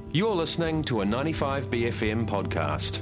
You're listening to a 95BFM podcast.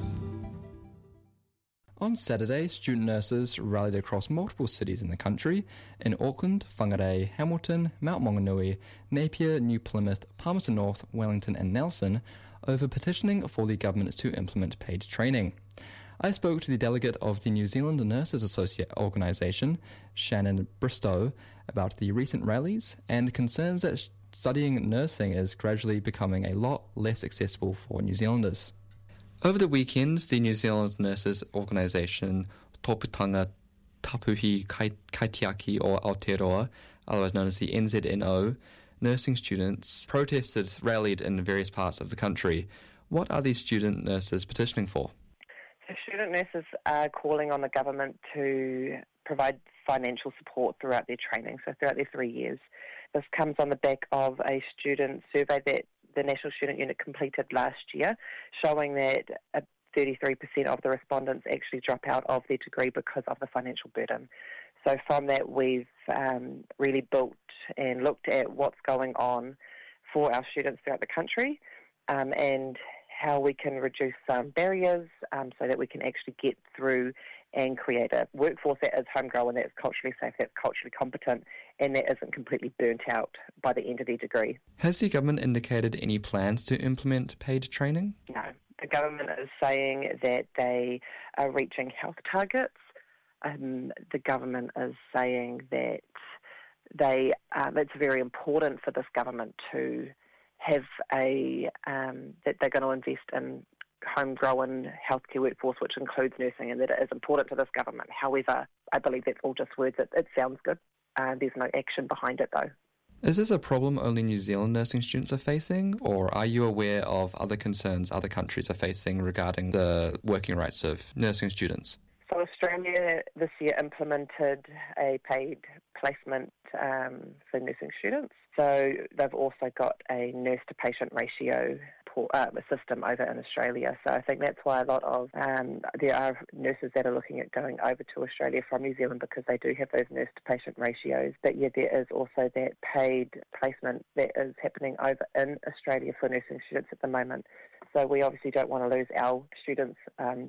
On Saturday, student nurses rallied across multiple cities in the country in Auckland, Whangarei, Hamilton, Mount Maunganui, Napier, New Plymouth, Palmerston North, Wellington and Nelson over petitioning for the government to implement paid training. I spoke to the delegate of the New Zealand Nurses Association organisation, Shannon Bristow, about the recent rallies and concerns that studying nursing is gradually becoming a lot less accessible for New Zealanders. Over the weekend, the New Zealand Nurses Organisation, Tōpūtanga Tapuhi Kaitiaki or Aotearoa, otherwise known as the NZNO, nursing students rallied in various parts of the country. What are these student nurses petitioning for? So student nurses are calling on the government to provide financial support throughout their training, so throughout their 3 years. This comes on the back of a student survey that the National Student Unit completed last year, showing that 33% of the respondents actually drop out of their degree because of the financial burden. So from that, we've really built and looked at what's going on for our students throughout the country and how we can reduce some barriers so that we can actually get through and create a workforce that is homegrown, that's culturally safe, that's culturally competent, and that isn't completely burnt out by the end of their degree. Has the government indicated any plans to implement paid training? No. The government is saying that they are reaching health targets. The government is saying that it's very important for this government to have that they're going to invest in homegrown healthcare workforce, which includes nursing, and that it is important to this government. However, I believe that's all just words. It sounds good. There's no action behind it, though. Is this a problem only New Zealand nursing students are facing, or are you aware of other concerns other countries are facing regarding the working rights of nursing students? So Australia this year implemented a paid placement for nursing students. So they've also got a nurse-to-patient ratio system over in Australia. So I think that's why a lot of there are nurses that are looking at going over to Australia from New Zealand because they do have those nurse-to-patient ratios. But yeah, there is also that paid placement that is happening over in Australia for nursing students at the moment. So we obviously don't want to lose our students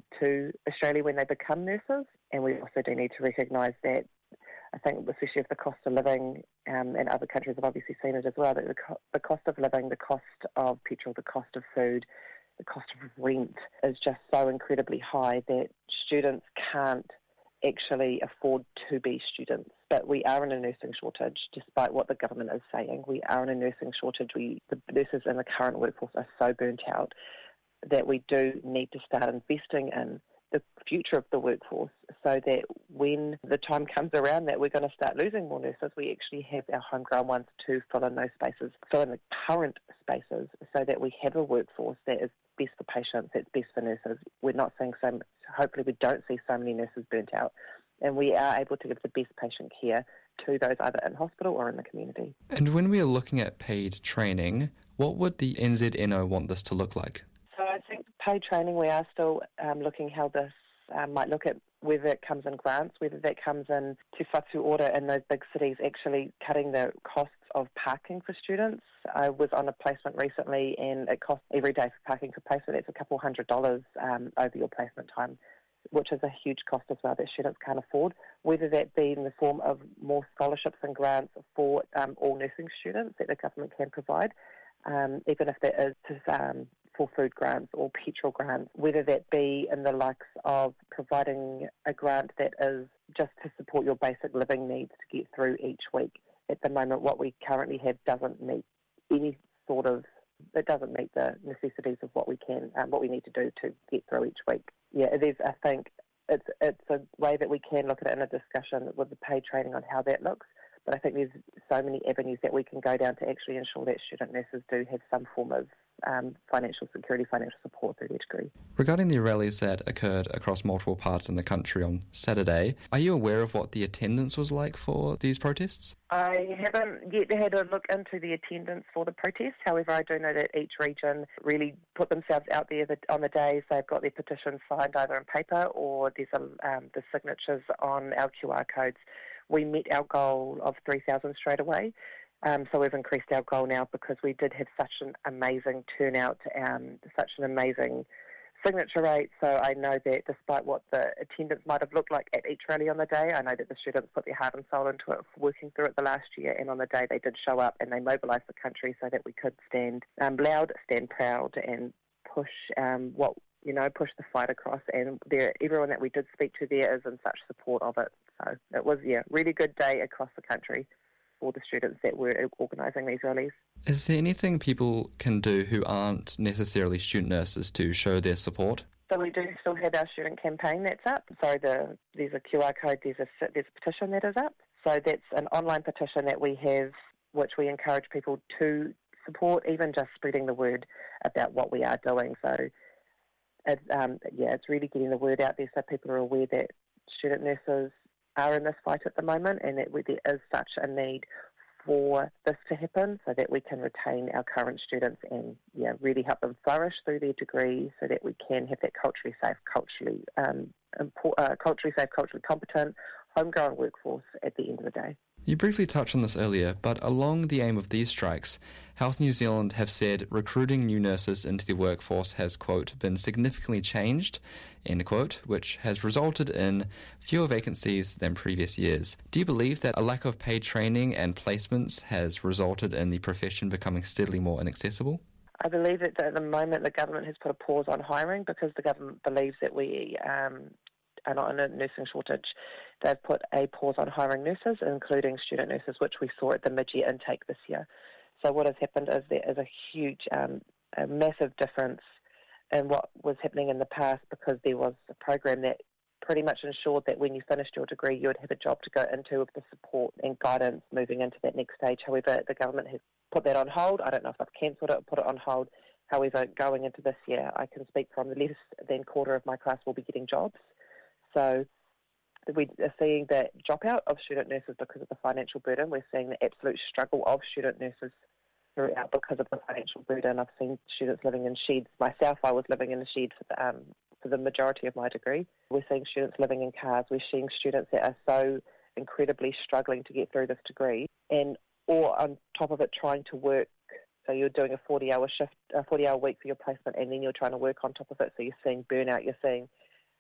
to Australia when they become nurses, and we also do need to recognise that I think especially if the cost of living, and other countries have obviously seen it as well, that the cost of living, the cost of petrol, the cost of food, the cost of rent is just so incredibly high that students can't actually afford to be students. But we are in a nursing shortage, despite what the government is saying. We are in a nursing shortage. The nurses in the current workforce are so burnt out that we do need to start investing in the future of the workforce so that when the time comes around that we're going to start losing more nurses, we actually have our homegrown ones to fill in those spaces, fill in the current spaces so that we have a workforce that is best for patients, that's best for nurses. We're not seeing hopefully we don't see so many nurses burnt out, and we are able to give the best patient care to those either in hospital or in the community. And when we are looking at paid training, what would the NZNO want this to look like? So I think paid training, we are still looking how this might look at whether it comes in grants, whether that comes in Te Whatu Ora in those big cities actually cutting the costs of parking for students. I was on a placement recently and it costs every day for parking for placement. It's a couple $100 over your placement time, which is a huge cost as well that students can't afford, whether that be in the form of more scholarships and grants for all nursing students that the government can provide, even if that is for food grants or petrol grants, whether that be in the likes of providing a grant that is just to support your basic living needs to get through each week. At the moment, what we currently have doesn't meet the necessities of what we need to do to get through each week. Yeah, it is. I think it's a way that we can look at it in a discussion with the paid training on how that looks. But I think there's so many avenues that we can go down to actually ensure that student nurses do have some form of financial security, financial support through their degree. Regarding the rallies that occurred across multiple parts in the country on Saturday, are you aware of what the attendance was like for these protests? I haven't yet had a look into the attendance for the protests. However, I do know that each region really put themselves out there on the days. They've got their petitions signed either in paper or there's the signatures on our QR codes. We met our goal of 3,000 straight away. So we've increased our goal now because we did have such an amazing turnout, such an amazing signature rate. So I know that despite what the attendance might have looked like at each rally on the day, I know that the students put their heart and soul into it, working through it the last year, and on the day they did show up and they mobilised the country so that we could stand loud, stand proud, and push push the fight across. And everyone that we did speak to there is in such support of it. So it was, really good day across the country for the students that were organising these rallies. Is there anything people can do who aren't necessarily student nurses to show their support? So we do still have our student campaign that's up. So there's a QR code, there's a petition that is up. So that's an online petition that we have, which we encourage people to support, even just spreading the word about what we are doing. So it's really getting the word out there so people are aware that student nurses are in this fight at the moment, and that there is such a need for this to happen so that we can retain our current students and really help them flourish through their degree so that we can have that culturally safe, culturally competent, homegrown workforce at the end of the day. You briefly touched on this earlier, but along the aim of these strikes, Health New Zealand have said recruiting new nurses into the workforce has, quote, been significantly changed, end quote, which has resulted in fewer vacancies than previous years. Do you believe that a lack of paid training and placements has resulted in the profession becoming steadily more inaccessible? I believe that at the moment the government has put a pause on hiring because the government believes that we are not in a nursing shortage. They've put a pause on hiring nurses, including student nurses, which we saw at the mid-year intake this year. So what has happened is there is a huge, a massive difference in what was happening in the past, because there was a program that pretty much ensured that when you finished your degree, you would have a job to go into with the support and guidance moving into that next stage. However, the government has put that on hold. I don't know if they've cancelled it or put it on hold. However, going into this year, I can speak from the less than quarter of my class will be getting jobs. So we are seeing that dropout of student nurses because of the financial burden. We're seeing the absolute struggle of student nurses throughout because of the financial burden. I've seen students living in sheds. Myself, I was living in a shed for the majority of my degree. We're seeing students living in cars. We're seeing students that are so incredibly struggling to get through this degree, or on top of it trying to work. So you're doing a 40-hour shift, a 40-hour week for your placement, and then you're trying to work on top of it. So you're seeing burnout. You're seeing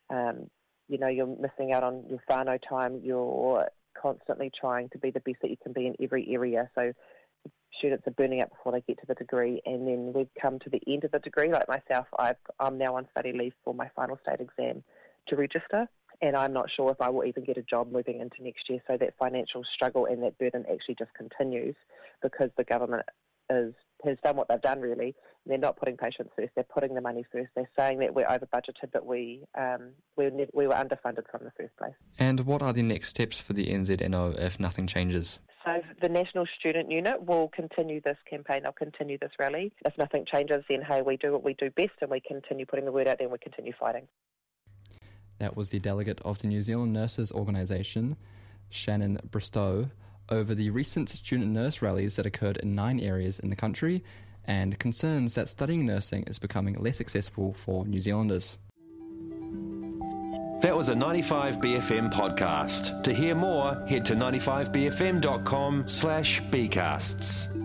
you're missing out on your whānau time. You're constantly trying to be the best that you can be in every area. So students are burning out before they get to the degree, and then we've come to the end of the degree. Like myself, I'm now on study leave for my final state exam to register, and I'm not sure if I will even get a job moving into next year. So that financial struggle and that burden actually just continues because the government has done what they've done, really. They're not putting patients first, they're putting the money first. They're saying that we're over budgeted, but we were underfunded from the first place. And what are the next steps for the NZNO if nothing changes? So the National Student Unit will continue this campaign, they'll continue this rally. If nothing changes, then hey, we do what we do best and we continue putting the word out there and we continue fighting. That was the delegate of the New Zealand Nurses Organisation, Shannon Bristow, over the recent student nurse rallies that occurred in 9 areas in the country, and concerns that studying nursing is becoming less accessible for New Zealanders. That was a 95BFM podcast. To hear more, head to 95bfm.com/bcasts.